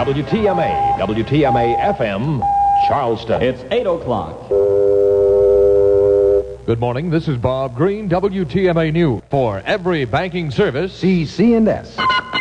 WTMA, WTMA-FM, Charleston. It's 8 o'clock. Good morning. This is Bob Green, WTMA News. For every banking service, see C&S,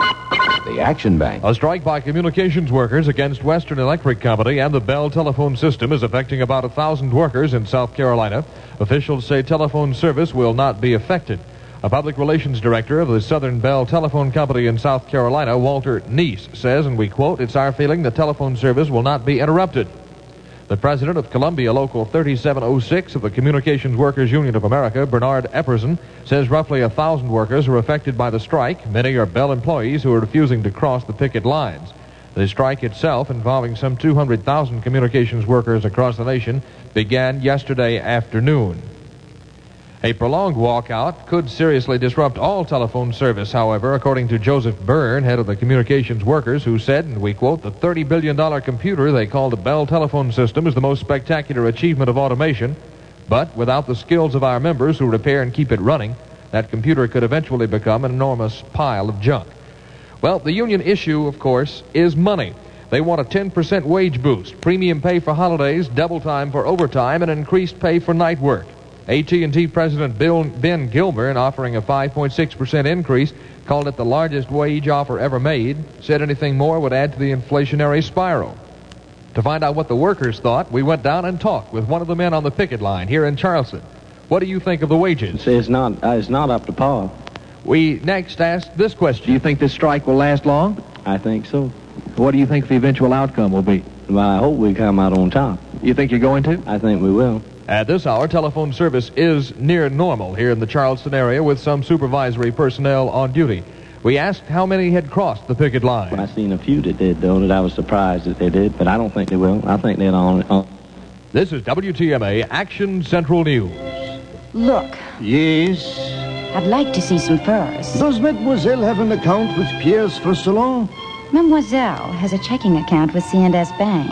the Action Bank. A strike by communications workers against Western Electric Company and the Bell telephone system is affecting about 1,000 workers in South Carolina. Officials say telephone service will not be affected. A public relations director of the Southern Bell Telephone Company in South Carolina, Walter Neese, says, and we quote, "It's our feeling that telephone service will not be interrupted." The president of Columbia Local 3706 of the Communications Workers Union of America, Bernard Epperson, says roughly 1,000 workers are affected by the strike. Many are Bell employees who are refusing to cross the picket lines. The strike itself, involving some 200,000 communications workers across the nation, began yesterday afternoon. A prolonged walkout could seriously disrupt all telephone service, however, according to Joseph Byrne, head of the communications workers, who said, and we quote, "The $30 billion computer they call the Bell telephone system is the most spectacular achievement of automation, but without the skills of our members who repair and keep it running, that computer could eventually become an enormous pile of junk." Well, the union issue, of course, is money. They want a 10% wage boost, premium pay for holidays, double time for overtime, and increased pay for night work. AT&T President Ben Gilbert, offering a 5.6% increase, called it the largest wage offer ever made, said anything more would add to the inflationary spiral. To find out what the workers thought, we went down and talked with one of the men on the picket line here in Charleston. What do you think of the wages? It's not up to par. We next asked this question. Do you think this strike will last long? I think so. What do you think the eventual outcome will be? Well, I hope we come out on top. You think you're going to? I think we will. At this hour, telephone service is near normal here in the Charleston area with some supervisory personnel on duty. We asked how many had crossed the picket line. I seen a few that did, though, that I was surprised that they did, but I don't think they will. I think they'll on. This is WTMA Action Central News. Look, Yes. I'd like to see some furs. Does Mademoiselle have an account with Pierre's Fur Salon? Mademoiselle has a checking account with C&S Bank.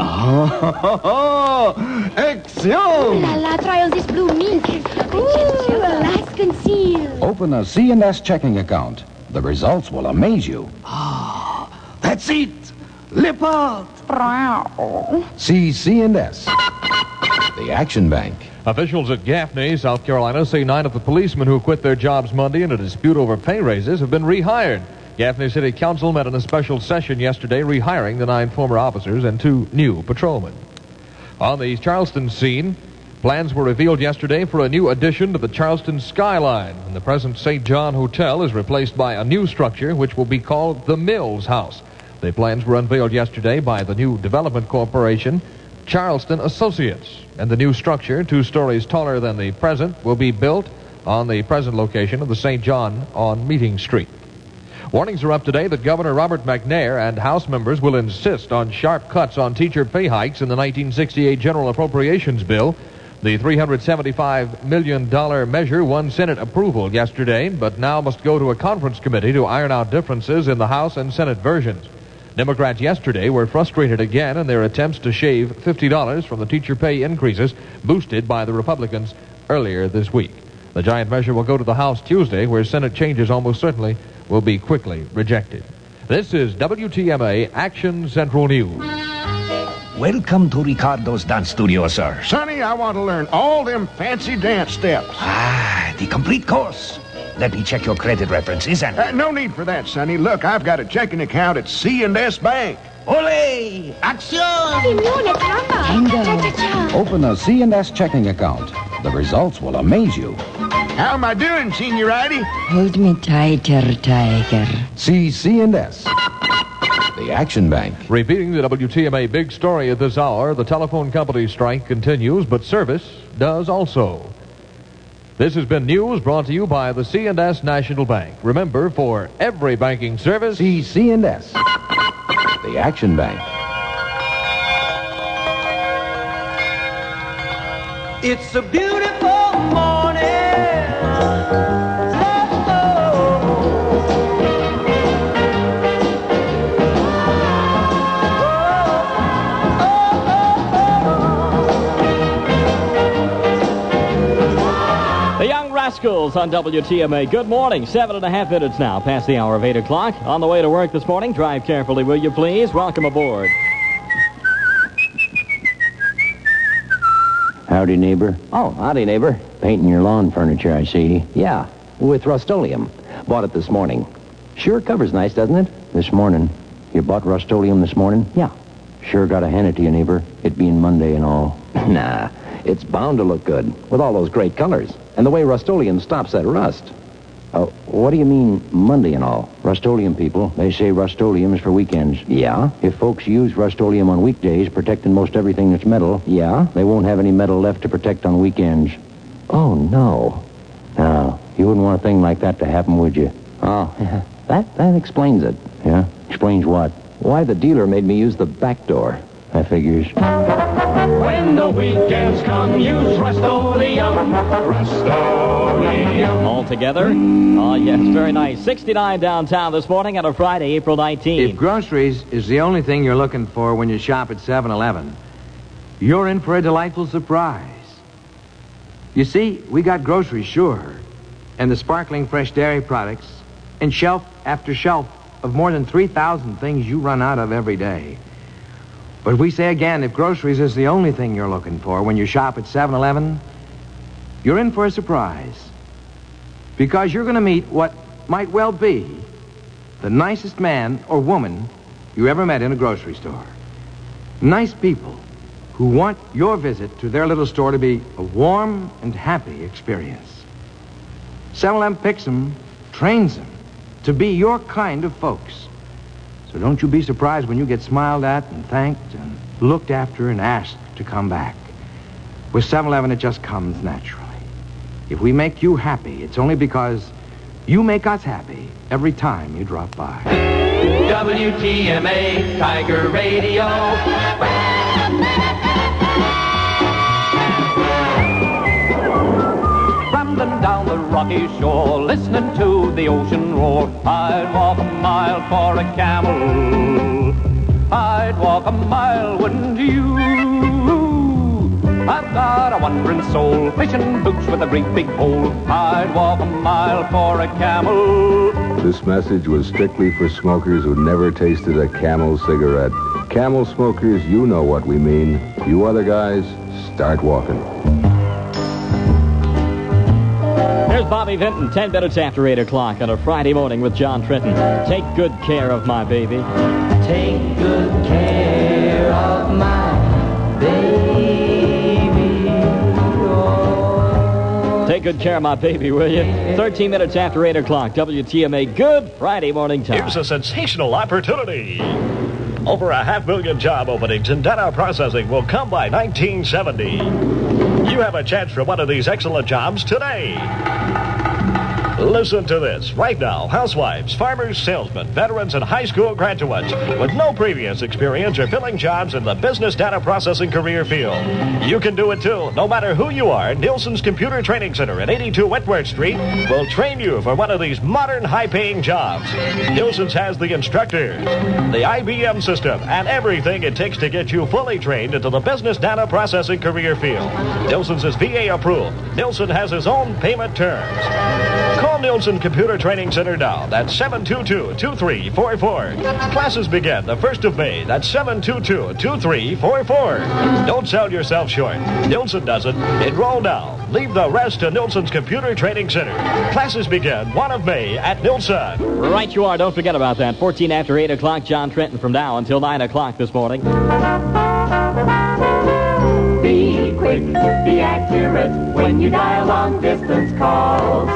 Action! La la, try on this blue mink. Ooh, nice conceal. Open a C&S checking account. The results will amaze you. That's it! Leopard! See C&S, the Action Bank. Officials at Gaffney, South Carolina, say 9 of the policemen who quit their jobs Monday in a dispute over pay raises have been rehired. Gaffney City Council met in a special session yesterday, rehiring the 9 former officers and 2 new patrolmen. On the Charleston scene, plans were revealed yesterday for a new addition to the Charleston skyline. And the present St. John Hotel is replaced by a new structure which will be called the Mills House. The plans were unveiled yesterday by the new development corporation, Charleston Associates. And the new structure, 2 stories taller than the present, will be built on the present location of the St. John on Meeting Street. Warnings are up today that Governor Robert McNair and House members will insist on sharp cuts on teacher pay hikes in the 1968 General Appropriations Bill. The $375 million measure won Senate approval yesterday, but now must go to a conference committee to iron out differences in the House and Senate versions. Democrats yesterday were frustrated again in their attempts to shave $50 from the teacher pay increases boosted by the Republicans earlier this week. The giant measure will go to the House Tuesday, where Senate changes almost certainly will be quickly rejected. This is WTMA Action Central News. Welcome to Ricardo's Dance Studio, sir. Sonny, I want to learn all them fancy dance steps. The complete course. Let me check your credit references and... No need for that, Sonny. Look, I've got a checking account at C&S Bank. Ole! Action! Simone, caramba. Cha-cha-cha. Open a C&S checking account. The results will amaze you. How am I doing, Seniority? Hold me tighter, tiger. See C&S, the Action Bank. Repeating the WTMA big story at this hour, the telephone company strike continues, but service does also. This has been news brought to you by the C&S National Bank. Remember, for every banking service, See C&S, the Action Bank. It's a beautiful morning. Schools on WTMA. Good morning. 7.5 minutes now, past the hour of 8 o'clock. On the way to work this morning. Drive carefully, will you please? Welcome aboard. Howdy, neighbor. Oh, howdy, neighbor. Painting your lawn furniture, I see. Yeah, with Rust-Oleum. Bought it this morning. Sure covers nice, doesn't it? This morning. You bought Rust-Oleum this morning? Yeah. Sure gotta hand it to you, neighbor. It being Monday and all. Nah, it's bound to look good with all those great colors. And the way Rust-Oleum stops that rust. What do you mean, Monday and all? Rust-Oleum people, they say Rust-Oleum is for weekends. Yeah? If folks use Rust-Oleum on weekdays, protecting most everything that's metal, Yeah? they won't have any metal left to protect on weekends. Oh, no. Now, you wouldn't want a thing like that to happen, would you? Oh, that explains it. Yeah? Explains what? Why the dealer made me use the back door. That figures. When the weekends come, use Rust-Oleum. Rust-Oleum. All together? Oh, yes, very nice. 69 downtown this morning on a Friday, April 19th. If groceries is the only thing you're looking for when you shop at 7-Eleven, you're in for a delightful surprise. You see, we got groceries, sure, and the sparkling fresh dairy products, and shelf after shelf of more than 3,000 things you run out of every day. But we say again, if groceries is the only thing you're looking for when you shop at 7-Eleven, you're in for a surprise. Because you're going to meet what might well be the nicest man or woman you ever met in a grocery store. Nice people who want your visit to their little store to be a warm and happy experience. 7-Eleven picks them, trains them to be your kind of folks. So don't you be surprised when you get smiled at and thanked and looked after and asked to come back. With 7-Eleven, it just comes naturally. If we make you happy, it's only because you make us happy every time you drop by. WTMA Tiger Radio. Rambling down the rocky shore, listening to the ocean roar. I'd walk a mile for a camel. I'd walk a mile, wouldn't you? I've got a wandering soul, fishing boots with a great big pole. I'd walk a mile for a camel. This message was strictly for smokers who never tasted a Camel cigarette. Camel smokers, you know what we mean. You other guys, start walking. Here's Bobby Vinton, 10 minutes after 8 o'clock on a Friday morning with John Trenton. Take good care of my baby. Take good care of my baby. Oh. Take good care of my baby, will you? 13 minutes after 8 o'clock, WTMA. Good Friday morning time. Here's a sensational opportunity. Over 500,000 job openings in data processing will come by 1970. You have a chance for one of these excellent jobs today. Listen to this. Right now, housewives, farmers, salesmen, veterans, and high school graduates with no previous experience are filling jobs in the business data processing career field. You can do it too. No matter who you are, Nielsen's Computer Training Center at 82 Whitworth Street will train you for one of these modern, high-paying jobs. Nielsen's has the instructors, the IBM system, and everything it takes to get you fully trained into the business data processing career field. Nielsen's is VA approved. Nielsen has his own payment terms. Call Nielsen Computer Training Center now. That's 722-2344. Classes begin the 1st of May. That's 722-2344. Don't sell yourself short. Nielsen doesn't. Enroll now. Leave the rest to Nielsen's Computer Training Center. Classes begin 1 of May at Nielsen. Right you are. Don't forget about that. 14 after 8 o'clock, John Trenton from now until 9 o'clock this morning. Be quick, be accurate when you dial long-distance calls.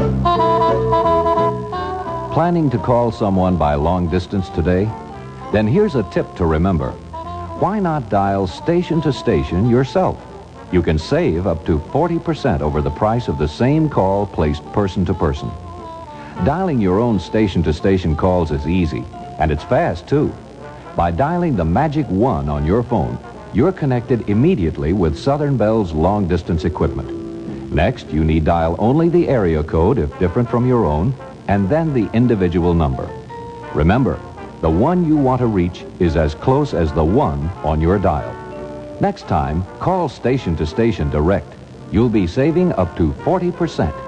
Planning to call someone by long distance today? Then here's a tip to remember. Why not dial station to station yourself? You can save up to 40% over the price of the same call placed person to person. Dialing your own station-to-station calls is easy, and it's fast, too. By dialing the magic 1 on your phone, you're connected immediately with Southern Bell's long-distance equipment. Next, you need dial only the area code if different from your own, and then the individual number. Remember, the one you want to reach is as close as the 1 on your dial. Next time, call station to station direct. You'll be saving up to 40%.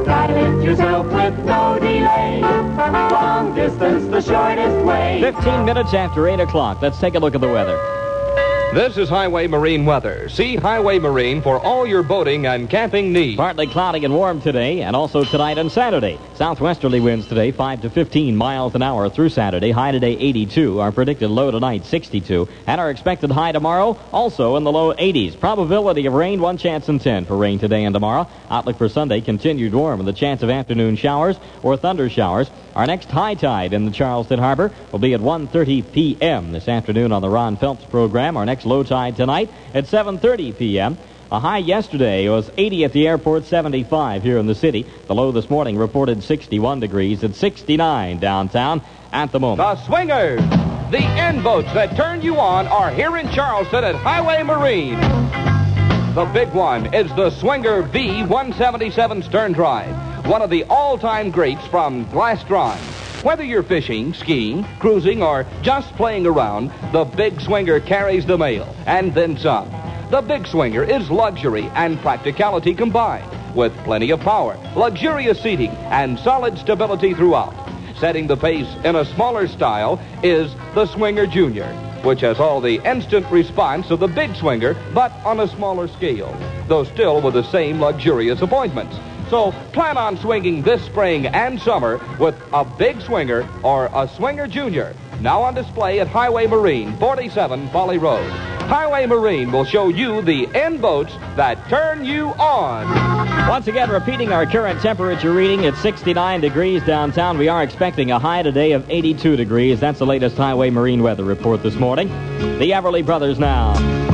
pilot yourself with no delay. Long distance, the shortest way. 15 minutes after 8 o'clock. Let's take a look at the weather. This is Highway Marine weather. See Highway Marine for all your boating and camping needs. Partly cloudy and warm today, and also tonight and Saturday. Southwesterly winds today, 5 to 15 miles an hour through Saturday. High today, 82. Our predicted low tonight, 62. And our expected high tomorrow, also in the low 80s. Probability of rain, 1 chance in 10 for rain today and tomorrow. Outlook for Sunday, continued warm with a chance of afternoon showers or thunder showers. Our next high tide in the Charleston Harbor will be at 1:30 p.m. this afternoon on the Ron Phelps program. Our next low tide tonight at 7:30 p.m. A high yesterday was 80 at the airport, 75 here in the city. The low this morning reported 61 degrees at 69 downtown at the moment. The Swingers, the end boats that turn you on, are here in Charleston at Highway Marine. The big one is the Swinger V177 Stern Drive, one of the all-time greats from Glastron. Whether you're fishing, skiing, cruising, or just playing around, the Big Swinger carries the mail, and then some. The Big Swinger is luxury and practicality combined, with plenty of power, luxurious seating, and solid stability throughout. Setting the pace in a smaller style is the Swinger Junior, which has all the instant response of the Big Swinger, but on a smaller scale, though still with the same luxurious appointments. So plan on swinging this spring and summer with a Big Swinger or a Swinger Junior. Now on display at Highway Marine, 47 Folly Road. Highway Marine will show you the end boats that turn you on. Once again, repeating our current temperature reading at 69 degrees downtown. We are expecting a high today of 82 degrees. That's the latest Highway Marine weather report this morning. The Everly Brothers now.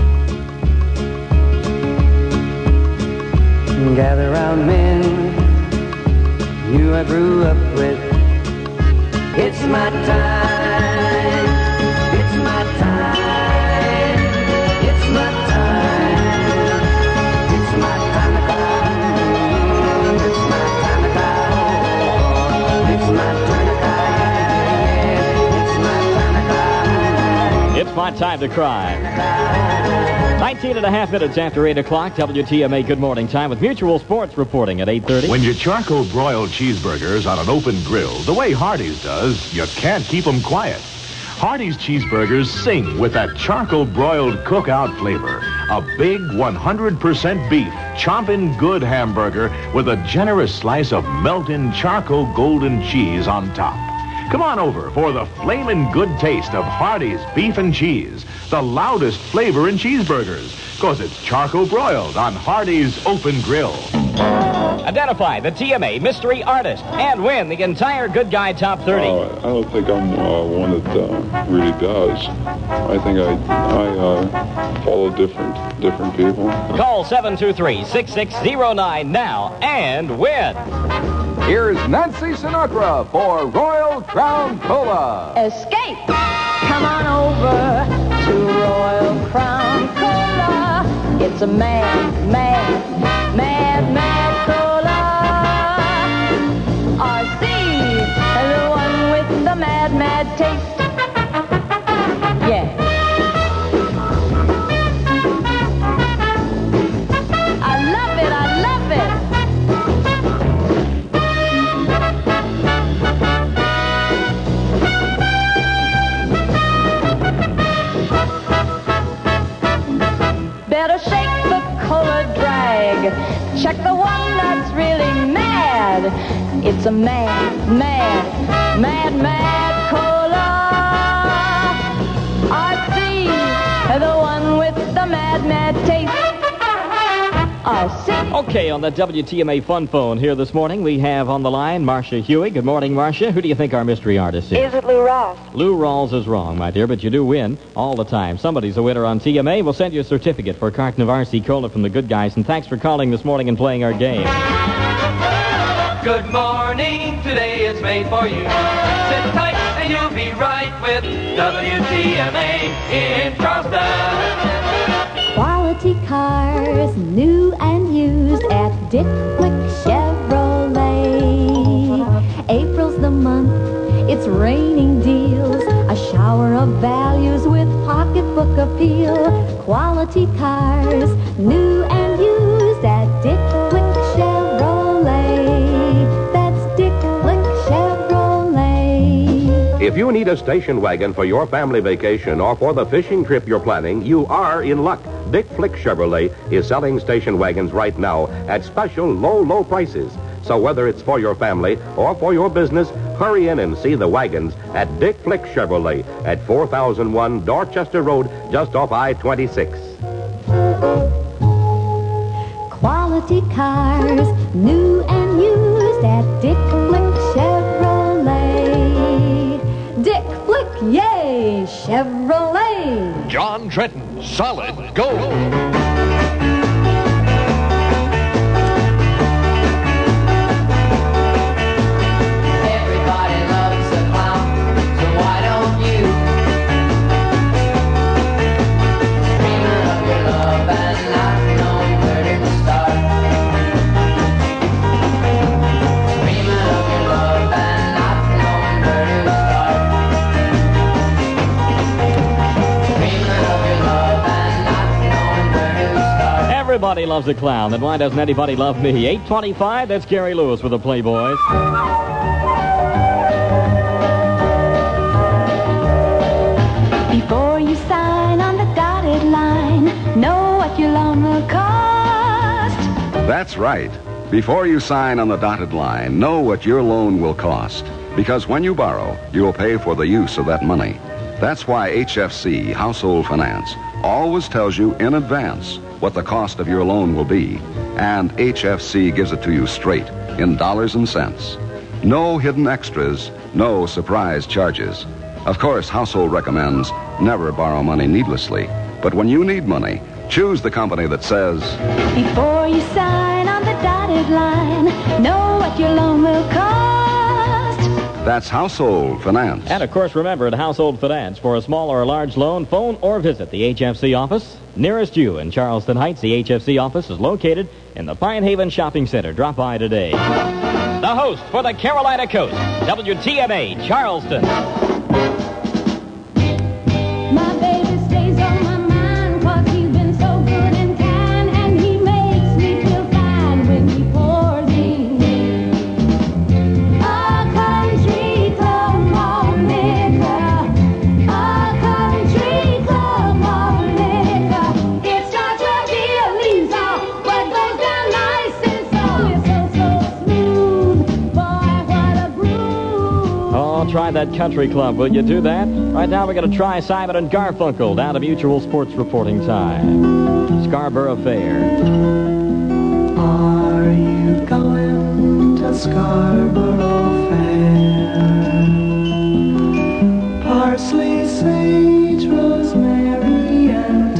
Gather round men you I grew up with. It's my time. It's my time. It's my time. It's my time to come. It's my time to come. It's my turn to cry. It's my time to cry. It's my time to cry. 19 and a half minutes after 8 o'clock, WTMA Good Morning Time with Mutual Sports reporting at 8:30. When you charcoal broil cheeseburgers on an open grill, the way Hardee's does, you can't keep them quiet. Hardee's cheeseburgers sing with that charcoal broiled cookout flavor. A big 100% beef, chomping good hamburger with a generous slice of melting charcoal golden cheese on top. Come on over for the flamin' good taste of Hardee's beef and cheese, the loudest flavor in cheeseburgers, because it's charcoal broiled on Hardee's open grill. Identify the TMA mystery artist and win the entire Good Guy Top 30. I don't think I'm one that really does. I think I follow different people. Call 723-6609 now and win. Here's Nancy Sinatra for Royal Crown Cola. Escape! Come on over to Royal Crown Cola. It's a mad cola. RC, the one with the mad taste. Yeah. I love it. Better shake the cola drag. Check the one that's really mad. It's a mad cola. RC, the one with the mad taste. RC. Okay, on the WTMA Fun Phone here this morning, we have on the line Marcia Huey. Good morning, Marcia. Who do you think our mystery artist is? Is it Lou Rawls? Lou Rawls is wrong, my dear, but you do win all the time. Somebody's a winner on TMA. We'll send you a certificate for a carton of RC Cola from the Good Guys, and thanks for calling this morning and playing our game. Good morning, today is made for you. Sit tight and you'll be right with WTMA in Charleston. Quality cars, new and used at Dick Quick Chevrolet. April's the month, it's raining deals, a shower of values with pocketbook appeal. Quality cars, new and used at Dick Quick Chevrolet. If you need a station wagon for your family vacation or for the fishing trip you're planning, you are in luck. Dick Flick Chevrolet is selling station wagons right now at special low prices. So whether it's for your family or for your business, hurry in and see the wagons at Dick Flick Chevrolet at 4001 Dorchester Road, just off I-26. Quality cars, new and used at Dick Flick Chevrolet. Dick Flick, yay, Chevrolet. John Trenton, solid gold. Everybody loves a clown. Then why doesn't anybody love me? 8:25, that's Gary Lewis with the Playboys. Before you sign on the dotted line, know what your loan will cost. That's right. Before you sign on the dotted line, know what your loan will cost. Because when you borrow, you'll pay for the use of that money. That's why HFC Household Finance always tells you in advance what the cost of your loan will be. And HFC gives it to you straight, in dollars and cents. No hidden extras, no surprise charges. Of course, Household recommends never borrow money needlessly. But when you need money, choose the company that says, Before you sign on the dotted line, know what your loan will cost. That's Household Finance. And, of course, remember, at Household Finance, for a small or a large loan, phone or visit the HFC office nearest you in Charleston Heights. The HFC office is located in the Pine Haven Shopping Center. Drop by today. The host for the Carolina Coast, WTMA, Charleston. My baby stays on my mind 'cause he's been so good and kind, and he makes me feel fine when he pours in a country club malt liquor, a country club malt liquor. It starts real easy, but goes down nice and slow. It's so smooth, boy, what a groove. Oh, try that country club. Will you do that? Right now we're going to try Simon and Garfunkel down to Mutual Sports reporting time. Scarborough Fair. Are you going to Scarborough Fair? Parsley, sage, rosemary, and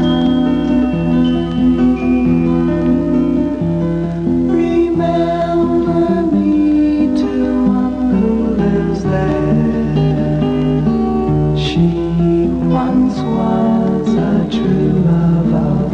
thyme. Remember me to one who lives there. She once was a true love of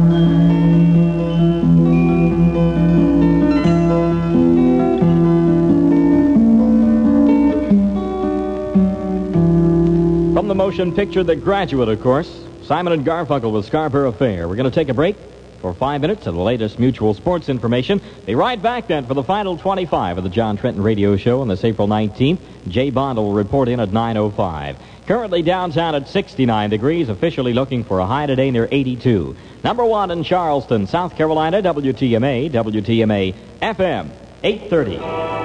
From the motion picture The Graduate, of course, Simon and Garfunkel with Scarborough Fair. We're going to take a break for 5 minutes of the latest Mutual Sports information. Be right back then for the final 25 of the John Trenton Radio Show on this April 19th. Jay Bond will report in at 9:05. Currently downtown at 69 degrees, officially looking for a high today near 82. Number one in Charleston, South Carolina, WTMA, WTMA FM, 830.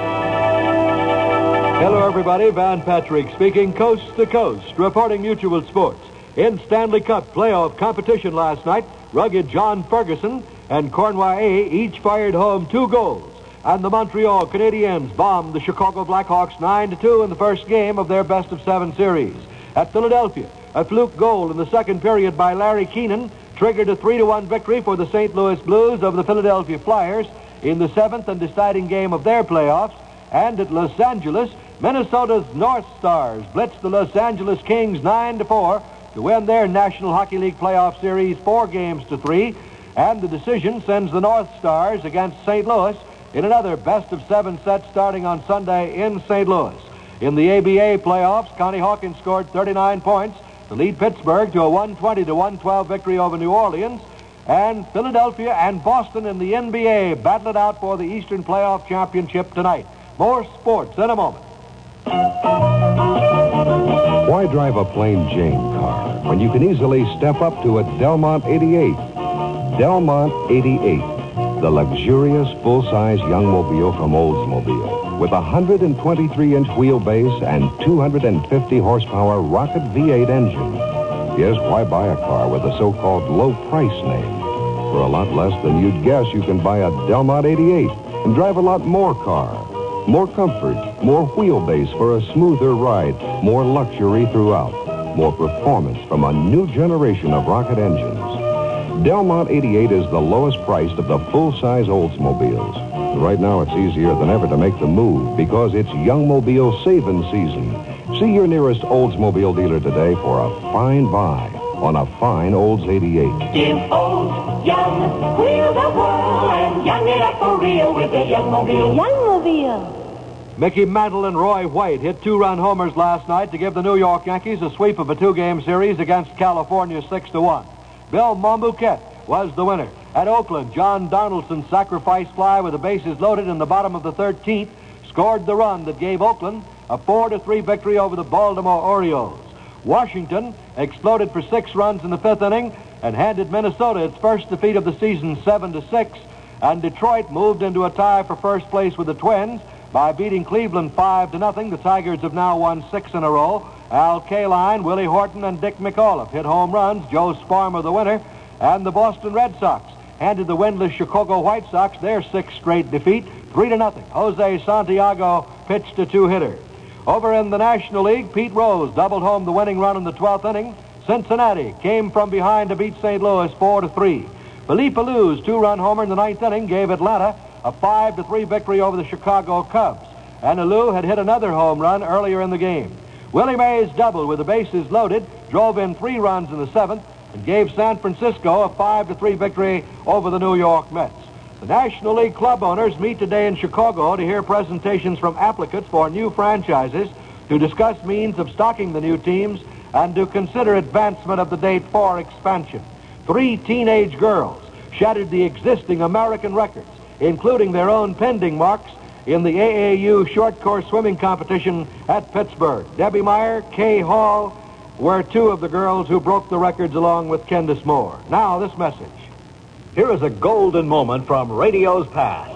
Hello, everybody. Van Patrick speaking, coast to coast, reporting Mutual Sports. In Stanley Cup playoff competition last night, rugged John Ferguson and Cornwall each fired home 2 goals. And the Montreal Canadiens bombed the Chicago Blackhawks 9-2 in the first game of their best-of-7 series. At Philadelphia, a fluke goal in the second period by Larry Keenan triggered a 3-1 victory for the St. Louis Blues over the Philadelphia Flyers in the 7th and deciding game of their playoffs. And at Los Angeles, Minnesota's North Stars blitzed the Los Angeles Kings 9-4 to win their National Hockey League playoff series 4-3. And the decision sends the North Stars against St. Louis in another best-of-7 set starting on Sunday in St. Louis. In the ABA playoffs, Connie Hawkins scored 39 points to lead Pittsburgh to a 120-112 victory over New Orleans. And Philadelphia and Boston in the NBA battle it out for the Eastern Playoff Championship tonight. More sports in a moment. Why drive a plain Jane car when you can easily step up to a Delmont 88? Delmont 88, the luxurious full-size youngmobile from Oldsmobile, with a 123-inch wheelbase and 250 horsepower Rocket V8 engine. Yes, why buy a car with a so-called low-price name? For a lot less than you'd guess, you can buy a Delmont 88 and drive a lot more car. More comfort, more wheelbase for a smoother ride, more luxury throughout, more performance from a new generation of rocket engines. Delmont 88 is the lowest priced of the full-size Oldsmobiles. Right now, it's easier than ever to make the move because it's Youngmobile saving season. See your nearest Oldsmobile dealer today for a fine buy on a fine Olds 88. Give old, young, wheel the world and young it up for real with the Youngmobile. Youngmobile. Mickey Mantle and Roy White hit 2-run homers last night to give the New York Yankees a sweep of a 2-game series against California 6-1. Bill Monbouquet was the winner. At Oakland, John Donaldson's sacrifice fly with the bases loaded in the bottom of the 13th scored the run that gave Oakland a 4-3 victory over the Baltimore Orioles. Washington exploded for 6 runs in the 5th inning and handed Minnesota its first defeat of the season 7-6. And Detroit moved into a tie for first place with the Twins by beating Cleveland 5-0. The Tigers have now won 6 in a row. Al Kaline, Willie Horton, and Dick McAuliffe hit home runs. Joe Sparmer the winner. And the Boston Red Sox handed the winless Chicago White Sox their 6th straight defeat, 3-0. Jose Santiago pitched a 2-hitter. Over in the National League, Pete Rose doubled home the winning run in the 12th inning. Cincinnati came from behind to beat St. Louis 4-3. Philippe Allou's 2-run homer in the 9th inning gave Atlanta a 5-3 victory over the Chicago Cubs. And Alou had hit another home run earlier in the game. Willie Mays doubled with the bases loaded, drove in 3 runs in the 7th, and gave San Francisco a 5-3 victory over the New York Mets. The National League club owners meet today in Chicago to hear presentations from applicants for new franchises, to discuss means of stocking the new teams, and to consider advancement of the date for expansion. 3 teenage girls shattered the existing American records, including their own pending marks, in the AAU short course swimming competition at Pittsburgh. Debbie Meyer, Kay Hall were 2 of the girls who broke the records along with Candace Moore. Now, this message. Here is a golden moment from radio's past.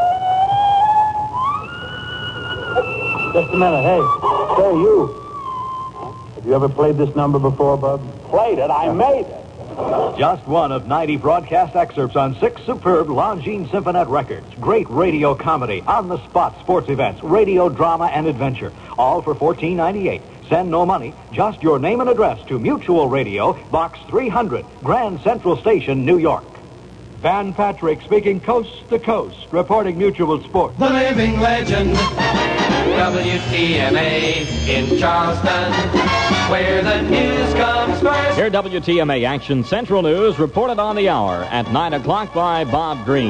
Just a minute. Hey, you. Have you ever played this number before, Bub? Played it? I made it. Just one of 90 broadcast excerpts on 6 superb Longines Symphonette records. Great radio comedy, on-the-spot sports events, radio drama, and adventure. All for $14.98. Send no money, just your name and address to Mutual Radio, Box 300, Grand Central Station, New York. Van Patrick speaking coast to coast, reporting Mutual Sports. The living legend, WTMA in Charleston, where the news comes first. Here, WTMA Action Central News, reported on the hour at 9 o'clock by Bob Green.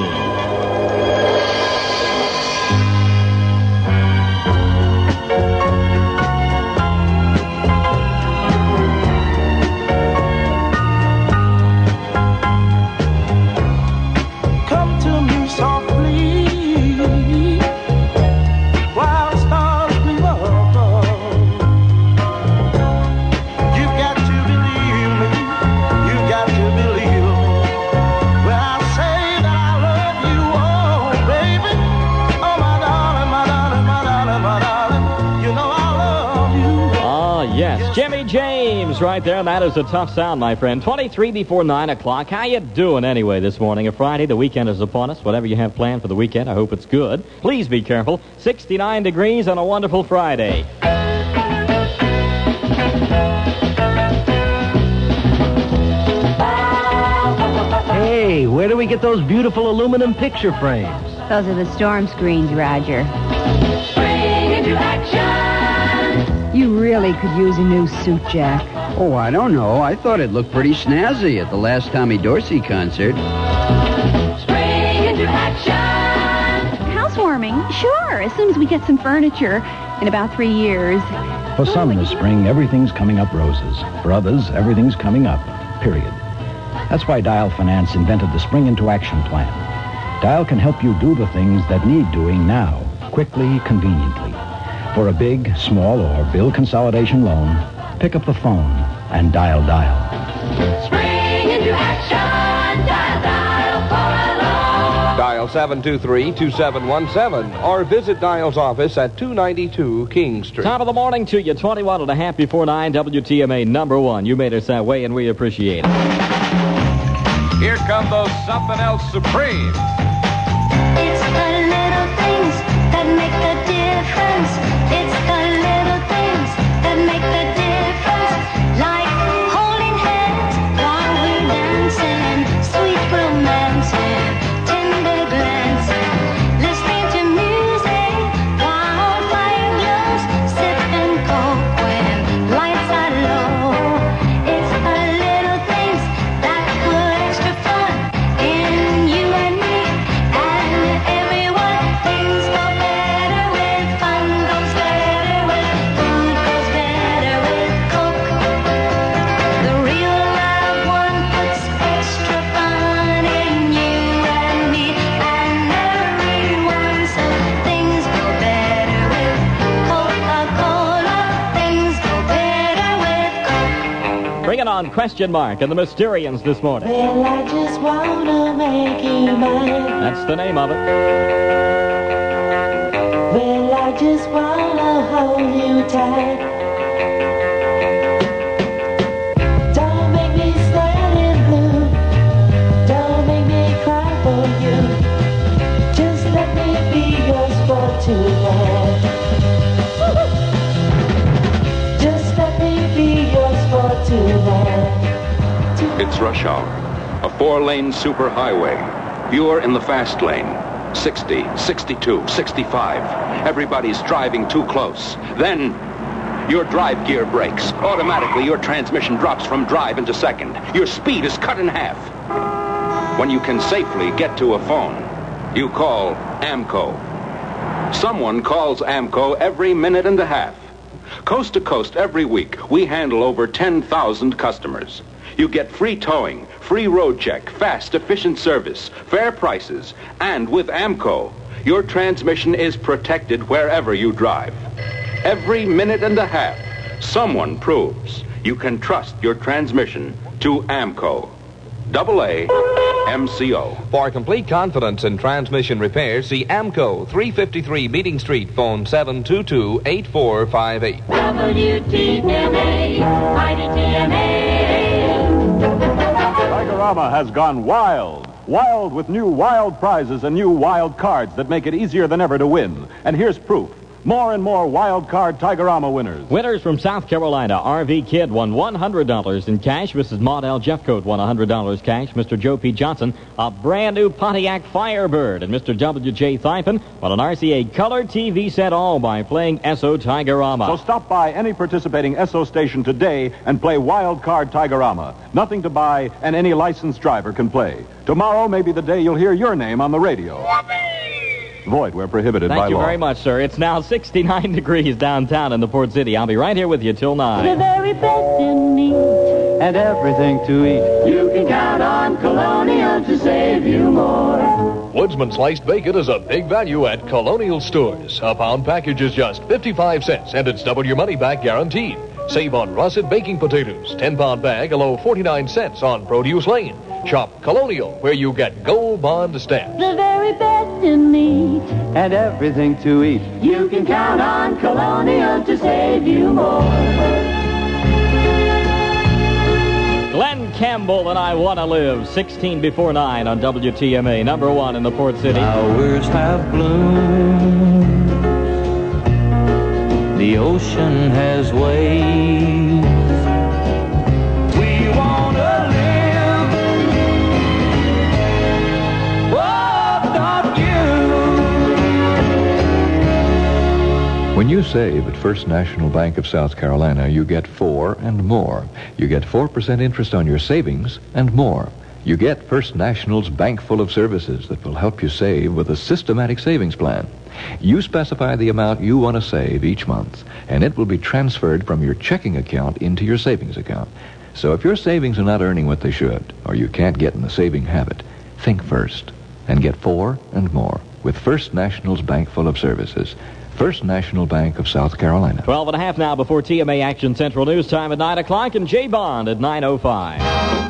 Jimmy James right there. That is a tough sound, my friend. 23 before 9 o'clock. How you doing anyway this morning? A Friday. The weekend is upon us. Whatever you have planned for the weekend, I hope it's good. Please be careful. 69 degrees on a wonderful Friday. Hey, where do we get those beautiful aluminum picture frames? Those are the storm screens, Roger. Spring into action. You really could use a new suit, Jack. Oh, I don't know. I thought it looked pretty snazzy at the last Tommy Dorsey concert. Spring into action. Housewarming? Sure, as soon as we get some furniture. In about 3 years. For some this spring, everything's coming up roses. For others, everything's coming up, period. That's why Dial Finance invented the Spring into Action plan. Dial can help you do the things that need doing now, quickly, conveniently. For a big, small, or bill consolidation loan, Pick up the phone and dial. Spring into action, dial for a loan. Dial 723-2717 or visit Dial's office at 292 King Street. Top of the morning to you, 21 and a half before 9, WTMA number 1. You made us that way, and we appreciate it. Here come those Something Else Supreme. It's the little things that make the difference. It's the little things that make the difference. Like holding hands while we're dancing, sweet romancing, tender glancing, listening to music while fire glows, sipping coke when lights are low. It's the little things that put extra fun in you and me and everyone. Things go better with fun, goes better with food, goes better with Coke. The real live one puts extra fun in you and me and everyone. So things go better with Coca-Cola. Things go better with Coke. Bring it on, question mark, and the Mysterians this morning. Well, I just wanna make you mine. That's the name of it. Well, I just wanna hold you tight. Don't make me sad and blue. Don't make me cry for you. Just let me be yours for tonight. Just let me be yours for tonight. It's rush hour. A 4-lane superhighway. You're in the fast lane. 60, 62, 65. Everybody's driving too close. Then your drive gear breaks. Automatically, your transmission drops from drive into second. Your speed is cut in half. When you can safely get to a phone, you call AMCO. Someone calls AMCO every minute and a half. Coast to coast every week, we handle over 10,000 customers. You get free towing, free road check, fast, efficient service, fair prices, and with AMCO, your transmission is protected wherever you drive. Every minute and a half, someone proves you can trust your transmission to AMCO. AA MCO. For complete confidence in transmission repairs, see AMCO, 353 Meeting Street, phone 722-8458. WTMA, Tigerama has gone wild. Wild with new wild prizes and new wild cards that make it easier than ever to win. And here's proof. More and more wild card Tigerama winners. Winners from South Carolina. RV Kid won $100 in cash. Mrs. Maud L. Jeffcoat won $100 cash. Mr. Joe P. Johnson, a brand new Pontiac Firebird. And Mr. W.J. Thigpen won an RCA color TV set, all by playing SO Tigerama. So stop by any participating SO station today and play wild card Tigerama. Nothing to buy and any licensed driver can play. Tomorrow may be the day you'll hear your name on the radio. Void where prohibited by law. Thank you very much, sir. It's now 69 degrees downtown in the Port City. I'll be right here with you till 9. The very best in meat And everything to eat. You can count on Colonial to save you more. Woodsman sliced bacon is a big value at Colonial stores. A pound package is just 55 cents, and it's double your money back guaranteed. Save on russet baking potatoes. 10-pound bag, a low 49 cents on Produce Lane. Shop Colonial, where you get Gold Bond stamps. The very best in meat. And everything to eat. You can count on Colonial to save you more. Glenn Campbell and I Want to Live, 16 before 9 on WTMA, number 1 in the Port City. Flowers have bloomed. The ocean has waves. We want to live. Oh, don't you? When you save at First National Bank of South Carolina, you get 4 and more. You get 4% interest on your savings and more. You get First National's bank full of services that will help you save with a systematic savings plan. You specify the amount you want to save each month, and it will be transferred from your checking account into your savings account. So if your savings are not earning what they should, or you can't get in the saving habit, think first and get 4 and more with First National's bank full of services. First National Bank of South Carolina. 12 and a half now before TMA Action Central News Time at 9 o'clock and J-Bond at 9:05.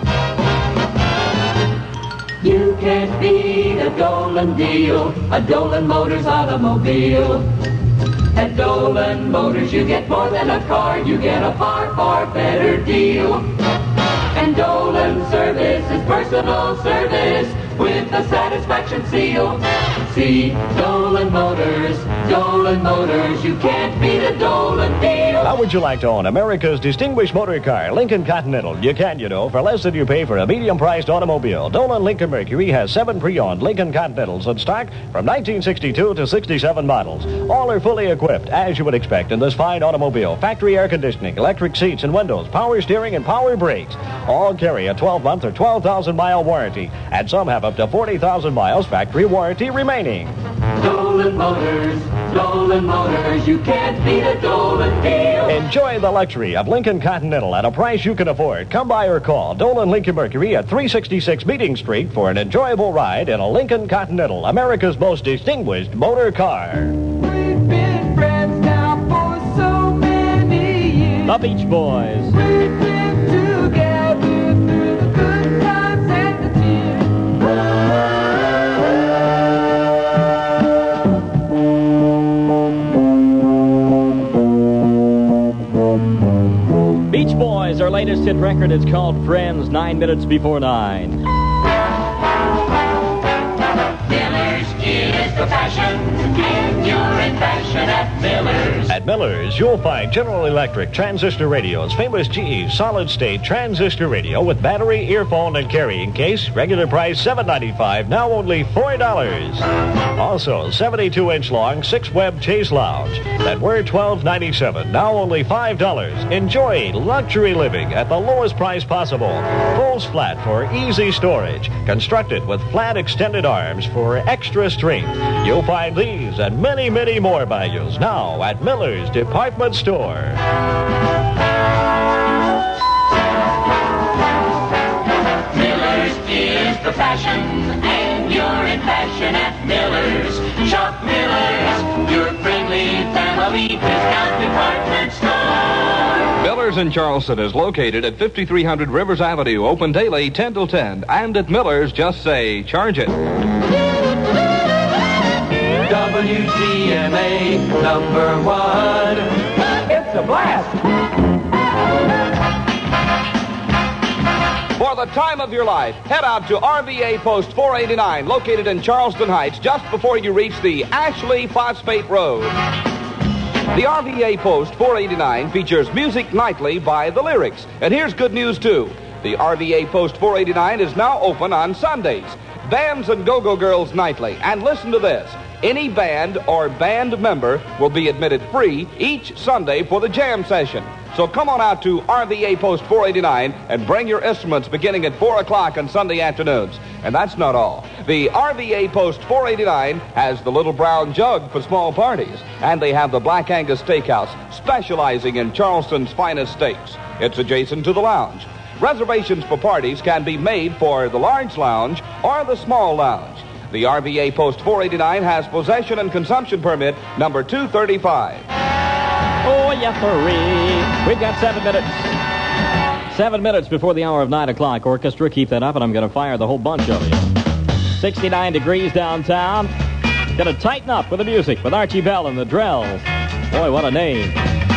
You can't beat a Dolan deal, a Dolan Motors automobile. At Dolan Motors you get more than a car, you get a far better deal. And Dolan service is personal service with a satisfaction seal. See, Dolan Motors, you can't beat a Dolan deal. How would you like to own America's distinguished motor car, Lincoln Continental? You can, for less than you pay for a medium-priced automobile. Dolan Lincoln Mercury has 7 pre-owned Lincoln Continentals in stock from 1962 to 67 models. All are fully equipped, as you would expect in this fine automobile. Factory air conditioning, electric seats and windows, power steering and power brakes. All carry a 12-month or 12,000-mile warranty, and some have up to 40,000 miles factory warranty remaining. Dolan Motors, you can't beat a Dolan deal. Enjoy the luxury of Lincoln Continental at a price you can afford. Come by or call Dolan Lincoln Mercury at 366 Meeting Street for an enjoyable ride in a Lincoln Continental, America's most distinguished motor car. We've been friends now for so many years. The Beach Boys. We've been together through the good times and the tears. Beach Boys, our latest hit record. It's called Friends, 9 minutes before 9. Miller's is the fashion, and you're in fashion at Miller's. At Miller's, you'll find General Electric transistor radios, famous GE solid-state transistor radio with battery, earphone, and carrying case. Regular price $7.95, now only $4. Also, 72-inch long 6-web Chase Lounge that were $12.97, now only $5. Enjoy luxury living at the lowest price possible. Pulls flat for easy storage. Constructed with flat extended arms for extra strength. You'll find these and many, many more values now at Miller's Department Store. Miller's is the fashion, and you're in fashion at Miller's. Shop Miller's, your friendly family discount department store. Miller's in Charleston is located at 5300 Rivers Avenue, open daily 10 till 10. And at Miller's, just say, charge it. WTMA #1. It's a blast. For the time of your life, head out to RVA Post 489, located in Charleston Heights, just before you reach the Ashley Phosphate Road. The RVA Post 489 features music nightly by The Lyrics. And here's good news, too. The RVA Post 489 is now open on Sundays. Bands and Go-Go Girls nightly. And listen to this. Any band or band member will be admitted free each Sunday for the jam session. So come on out to RVA Post 489 and bring your instruments beginning at 4 o'clock on Sunday afternoons. And that's not all. The RVA Post 489 has the Little Brown Jug for small parties. And they have the Black Angus Steakhouse, specializing in Charleston's finest steaks. It's adjacent to the lounge. Reservations for parties can be made for the large lounge or the small lounge. The RVA Post 489 has possession and consumption permit number 235. Oh, yes, sirree. We've got 7 minutes. 7 minutes before the hour of 9 o'clock. Orchestra, keep that up, and I'm going to fire the whole bunch of you. 69 degrees downtown. Going to tighten up with the music with Archie Bell and the Drells. Boy, what a name.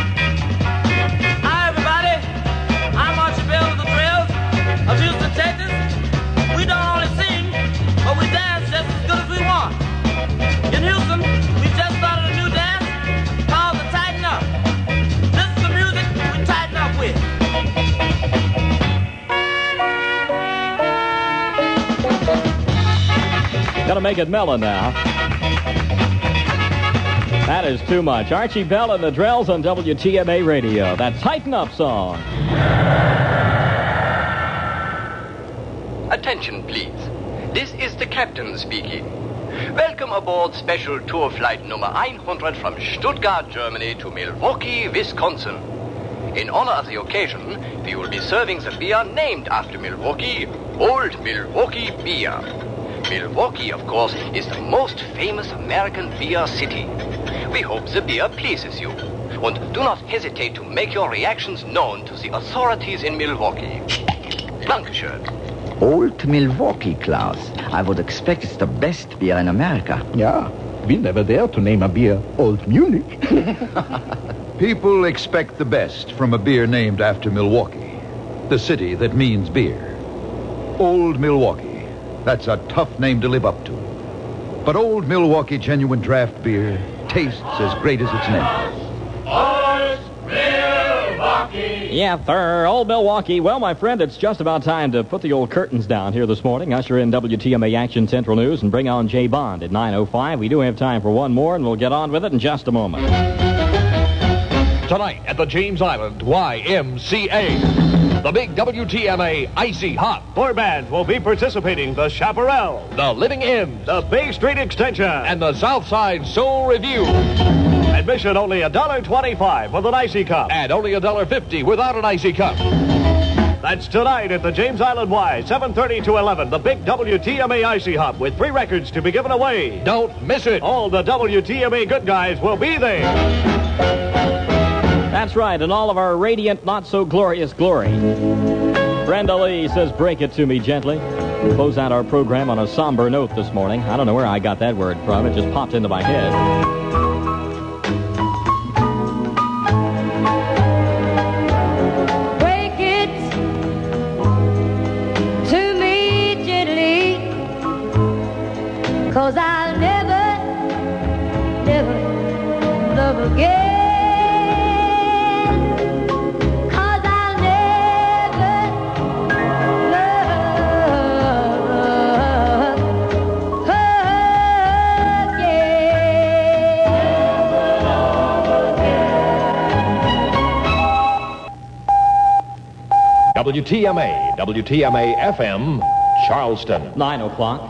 Hi, everybody. I'm Archie Bell and the Drells of Houston, Texas. We don't only sing, but we dance just as good as we want. In Houston, we just started a new dance called the Tighten Up. This is the music we tighten up with. Gotta make it melon now. That is too much. Archie Bell and the Drells on WTMA Radio. That Tighten Up song. Attention, please. This is the captain speaking. Welcome aboard special tour flight number 100 from Stuttgart, Germany to Milwaukee, Wisconsin. In honor of the occasion, we will be serving the beer named after Milwaukee, Old Milwaukee Beer. Milwaukee, of course, is the most famous American beer city. We hope the beer pleases you. And do not hesitate to make your reactions known to the authorities in Milwaukee. Dankeschön. Old Milwaukee, Klaus. I would expect it's the best beer in America. Yeah, we never dare to name a beer Old Munich. People expect the best from a beer named after Milwaukee, the city that means beer. Old Milwaukee. That's a tough name to live up to. But Old Milwaukee genuine draft beer tastes as great as its name. Yeah, sir. Old Milwaukee. Well, my friend, it's just about time to put the old curtains down here this morning, usher in WTMA Action Central News, and bring on Jay Bond at 9:05. We do have time for one more, and we'll get on with it in just a moment. Tonight at the James Island YMCA, the big WTMA Icy Hot boy bands will be participating. The Chaparral, the Living Ends, the Bay Street Extension, and the Southside Soul Review. Admission only $1.25 with an icy cup, and only $1.50 without an icy cup. That's tonight at the James Island Y, 7:30 to 11, the big WTMA Icy Hop with 3 records to be given away. Don't miss it. All the WTMA good guys will be there. That's right, and all of our radiant, not-so-glorious glory. Brenda Lee says, break it to me gently. We'll close out our program on a somber note this morning. I don't know where I got that word from. It just popped into my head. Break it to me gently, 'cause I'll never, never love again. WTMA, WTMA FM, Charleston. 9 o'clock.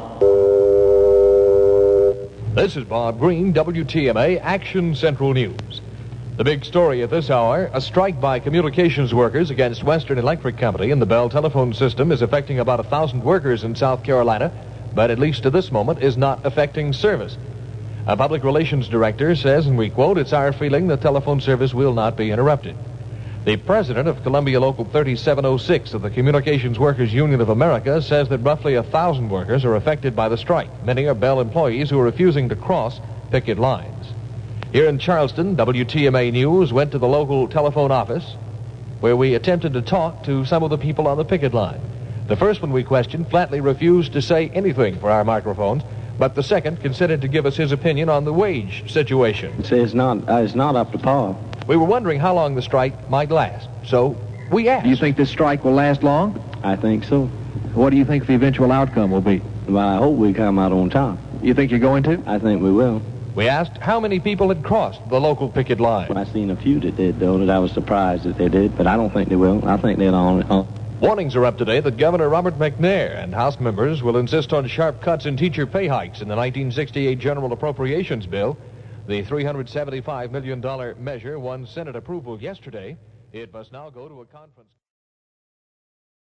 This is Bob Green, WTMA Action Central News. The big story at this hour, a strike by communications workers against Western Electric Company and the Bell telephone system is affecting about 1,000 workers in South Carolina, but at least to this moment is not affecting service. A public relations director says, and we quote, "It's our feeling that telephone service will not be interrupted." The president of Columbia Local 3706 of the Communications Workers Union of America says that roughly 1,000 workers are affected by the strike. Many are Bell employees who are refusing to cross picket lines. Here in Charleston, WTMA News went to the local telephone office where we attempted to talk to some of the people on the picket line. The first one we questioned flatly refused to say anything for our microphones, but the second considered to give us his opinion on the wage situation. It's not up to par. We were wondering how long the strike might last, so we asked. Do you think this strike will last long? I think so. What do you think the eventual outcome will be? Well, I hope we come out on top. You think you're going to? I think we will. We asked how many people had crossed the local picket line. I seen a few that did, though, that I was surprised that they did, but I don't think they will. I think they'll on. Warnings are up today that Governor Robert McNair and House members will insist on sharp cuts in teacher pay hikes in the 1968 General Appropriations Bill. The $375 million measure won Senate approval yesterday. It must now go to a conference.